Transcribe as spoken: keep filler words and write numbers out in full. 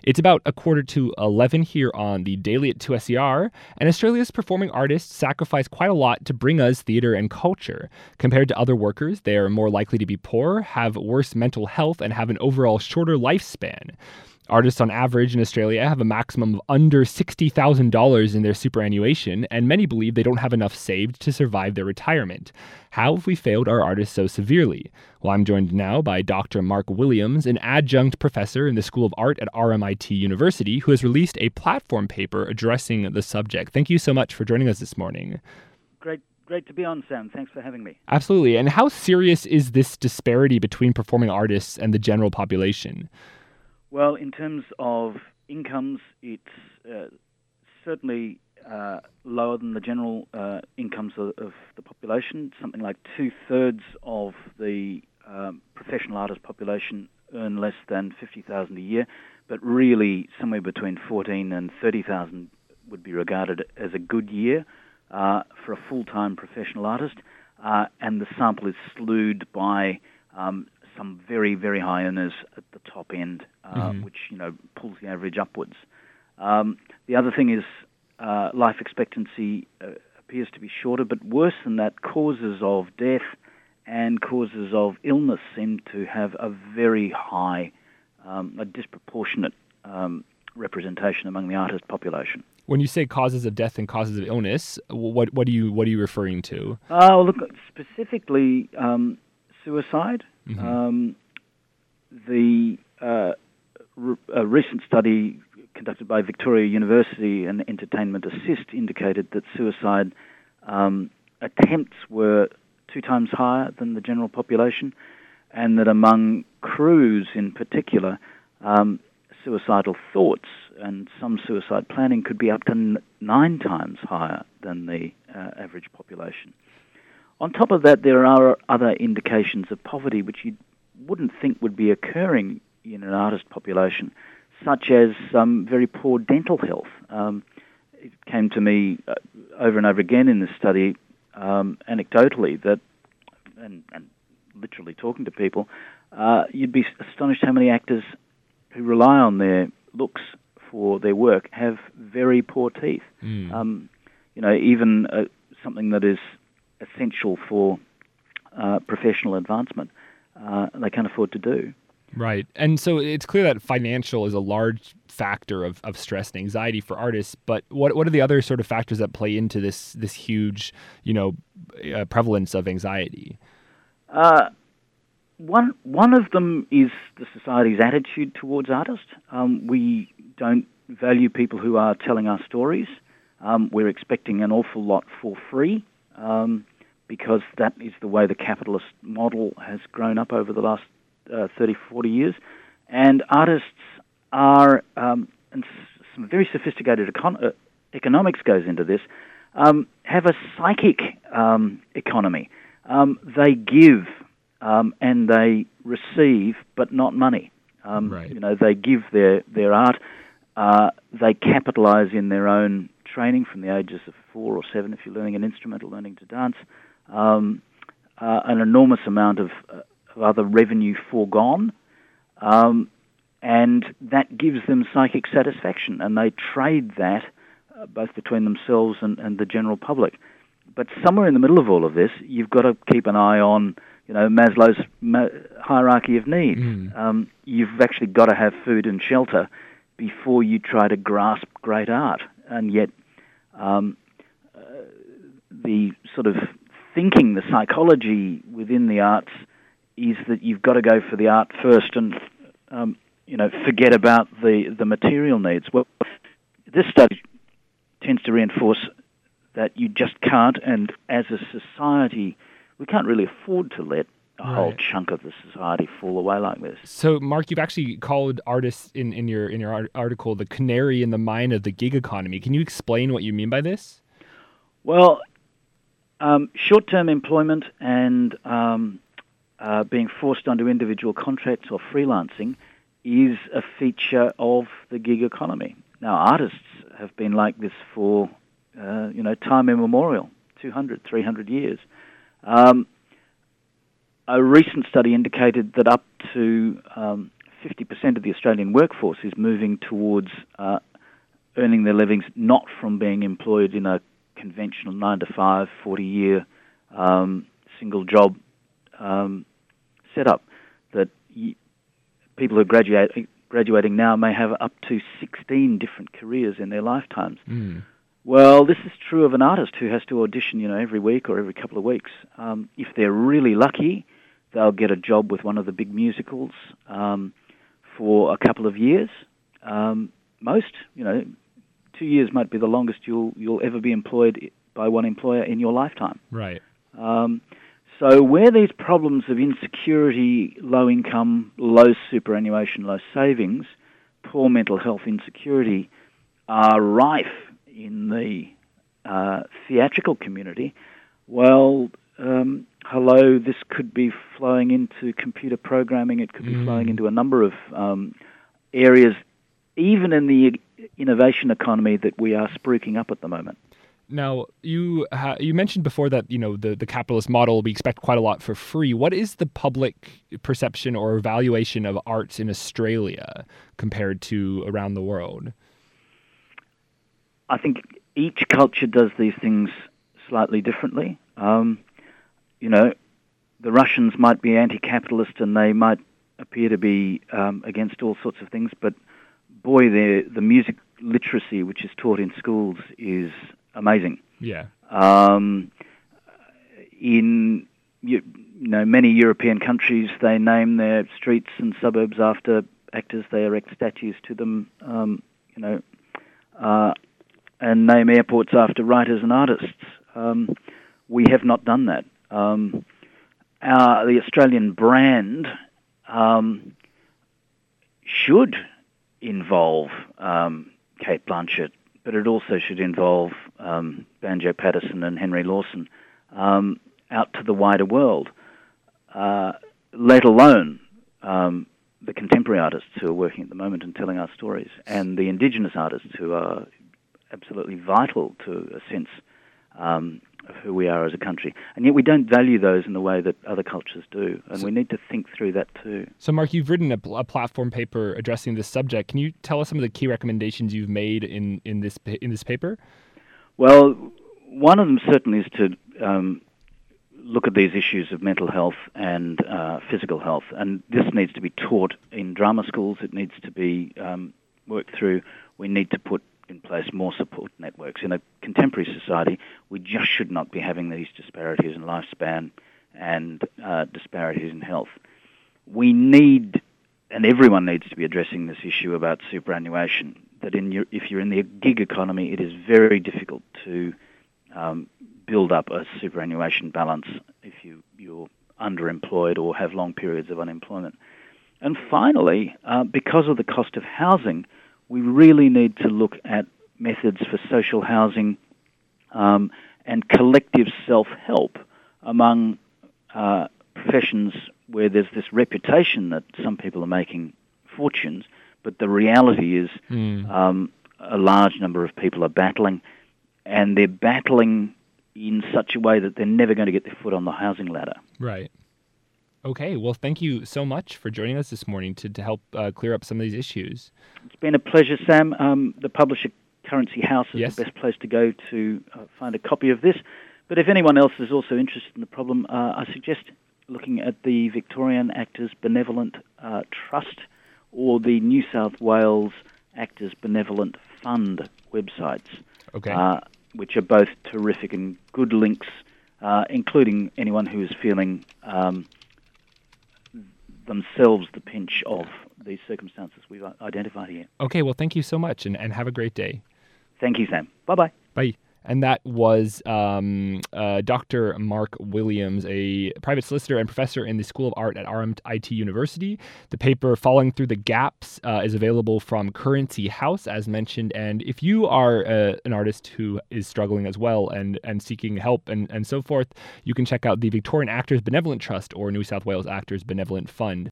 It's about a quarter to eleven here on the Daily at two S E R, and Australia's performing artists sacrifice quite a lot to bring us theatre and culture. Compared to other workers, they are more likely to be poor, have worse mental health, and have an overall shorter lifespan. Artists on average in Australia have a maximum of under sixty thousand dollars in their superannuation, and many believe they don't have enough saved to survive their retirement. How have we failed our artists so severely? Well, I'm joined now by Doctor Mark Williams, an adjunct professor in the School of Art at R M I T University, who has released a platform paper addressing the subject. Thank you so much for joining us this morning. Great. Great to be on, Sam. Thanks for having me. Absolutely. And how serious is this disparity between performing artists and the general population? Well, in terms of incomes, it's uh, certainly uh, lower than the general uh, incomes of, of the population. Something like two-thirds of the um, professional artist population earn less than fifty thousand dollars a year, but really somewhere between fourteen thousand dollars and thirty thousand dollars would be regarded as a good year uh, for a full-time professional artist, uh, and the sample is slewed by um, some very, very high earners at the top end, uh, mm-hmm. which, you know, pulls the average upwards. Um, the other thing is uh, life expectancy uh, appears to be shorter, but worse than that, causes of death and causes of illness seem to have a very high, um, a disproportionate um, representation among the artist population. When you say causes of death and causes of illness, what what do you what are you referring to? Uh, look, specifically um, suicide. Mm-hmm. Um, the uh, re- a recent study conducted by Victoria University and Entertainment Assist indicated that suicide um, attempts were two times higher than the general population, and that among crews in particular, um, suicidal thoughts and some suicide planning could be up to n- nine times higher than the uh, average population. On top of that, there are other indications of poverty which you wouldn't think would be occurring in an artist population, such as um, very poor dental health. Um, it came to me uh, over and over again in this study, um, anecdotally, that, and, and literally talking to people, uh, you'd be astonished how many actors who rely on their looks for their work have very poor teeth. Mm. Um, you know, even uh, something that is essential for uh, professional advancement, uh, they can't afford to do. Right. And so it's clear that financial is a large factor of, of stress and anxiety for artists, but what what are the other sort of factors that play into this this huge, you know, uh, prevalence of anxiety? Uh, one one of them is the society's attitude towards artists. Um, we don't value people who are telling our stories. Um, we're expecting an awful lot for free. Um, because that is the way the capitalist model has grown up over the last uh, thirty, forty years. And artists are, um, and s- some very sophisticated econ- uh, economics goes into this, um, have a psychic um, economy. Um, they give um, and they receive, but not money. Um, right. You know, they give their, their art, uh, they capitalize in their own training from the ages of four or seven, if you're learning an instrument or learning to dance, um, uh, an enormous amount of, uh, of other revenue foregone, um, and that gives them psychic satisfaction, and they trade that uh, both between themselves and, and the general public. But somewhere in the middle of all of this, you've got to keep an eye on, you know, Maslow's ma- hierarchy of needs. Mm. Um, you've actually got to have food and shelter before you try to grasp great art, and yet Um, uh, the sort of thinking, the psychology within the arts is that you've got to go for the art first and, um, you know, forget about the, the material needs. Well, this study tends to reinforce that you just can't, and as a society, we can't really afford to let a right. whole chunk of the society fall away like this. So, Mark, you've actually called artists in, in your in your article the canary in the mine of the gig economy. Can you explain what you mean by this? Well, um, short-term employment and um, uh, being forced onto individual contracts or freelancing is a feature of the gig economy. Now, artists have been like this for, uh, you know, time immemorial, two hundred, three hundred years. Um, A recent study indicated that up to um, fifty percent of the Australian workforce is moving towards uh, earning their livings not from being employed in a conventional nine to five, forty-year um, single job um, setup. That y- people who are graduate, graduating now may have up to sixteen different careers in their lifetimes. Mm. Well, this is true of an artist who has to audition, you know, every week or every couple of weeks. Um, if they're really lucky, they'll get a job with one of the big musicals um, for a couple of years. Um, most, you know, two years might be the longest you'll you'll ever be employed by one employer in your lifetime. Right. Um, so where these problems of insecurity, low income, low superannuation, low savings, poor mental health, insecurity are rife in the uh, theatrical community, well, um, hello, this could be flowing into computer programming, it could be mm. flowing into a number of um, areas, even in the innovation economy that we are spruiking up at the moment. Now, you ha- you mentioned before that, you know, the, the capitalist model, we expect quite a lot for free. What is the public perception or evaluation of arts in Australia compared to around the world? I think each culture does these things slightly differently. Um, you know, the Russians might be anti-capitalist and they might appear to be um, against all sorts of things, but boy, the music literacy which is taught in schools is amazing. Yeah. Um, in you, you know many European countries, they name their streets and suburbs after actors. They erect statues to them. Um, you know. Uh, and name airports after writers and artists. Um, we have not done that. Um, our, the Australian brand um, should involve um, Kate Blanchett, but it also should involve um, Banjo Paterson and Henry Lawson um, out to the wider world, uh, let alone um, the contemporary artists who are working at the moment and telling our stories, and the Indigenous artists who are absolutely vital to a sense um, of who we are as a country. And yet we don't value those in the way that other cultures do, and so, we need to think through that too. So, Mark, you've written a, a platform paper addressing this subject. Can you tell us some of the key recommendations you've made in, in this in this paper? Well, one of them certainly is to um, look at these issues of mental health and uh, physical health, and this needs to be taught in drama schools. It needs to be um, worked through. We need to put in place more support networks. In a contemporary society, we just should not be having these disparities in lifespan and uh, disparities in health. We need, and everyone needs to be addressing this issue about superannuation, that in your, if you're in the gig economy, it is very difficult to um, build up a superannuation balance if you, you're underemployed or have long periods of unemployment. And finally, uh, because of the cost of housing, we really need to look at methods for social housing um, and collective self-help among uh, professions where there's this reputation that some people are making fortunes, but the reality is mm. um, a large number of people are battling, and they're battling in such a way that they're never going to get their foot on the housing ladder. Right. Okay, well, thank you so much for joining us this morning to, to help uh, clear up some of these issues. It's been a pleasure, Sam. Um, the publisher Currency House is yes. the best place to go to uh, find a copy of this. But if anyone else is also interested in the problem, uh, I suggest looking at the Victorian Actors Benevolent uh, Trust or the New South Wales Actors Benevolent Fund websites, okay. uh, which are both terrific and good links, uh, including anyone who is feeling Um, themselves the pinch of these circumstances we've identified here. Okay, well, thank you so much, and, and have a great day. Thank you, Sam. Bye-bye. Bye. And that was um, uh, Doctor Mark Williams, a private solicitor and professor in the School of Art at R M I T University. The paper, Falling Through the Gaps, uh, is available from Currency House, as mentioned. And if you are uh, an artist who is struggling as well and, and seeking help and, and so forth, you can check out the Victorian Actors Benevolent Trust or New South Wales Actors Benevolent Fund.